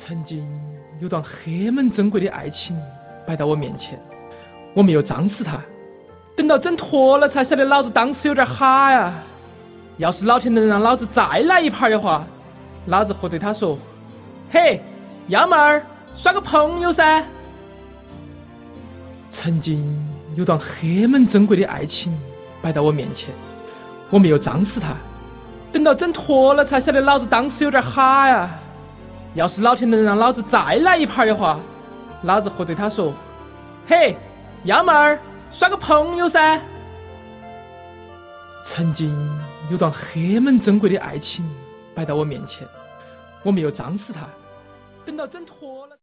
曾经有段黑门珍贵的爱情摆到我面前，我没有张视它，等到整坨了才晓得老子当时有点哈呀。要是老天能让老子再来一盘的话，老子会对他说：嘿，幺妹儿，耍个朋友噻。曾经有段黑门珍贵的爱情摆到我面前，我没有张视它，等到整坨了才晓得老子当时有点哈呀。要是老天能让老子再来一盘的话，老子会对他说：嘿，幺妹儿，耍个朋友噻。曾经有段黑门珍贵的爱情摆到我面前，我没有张视它，等到整坨了。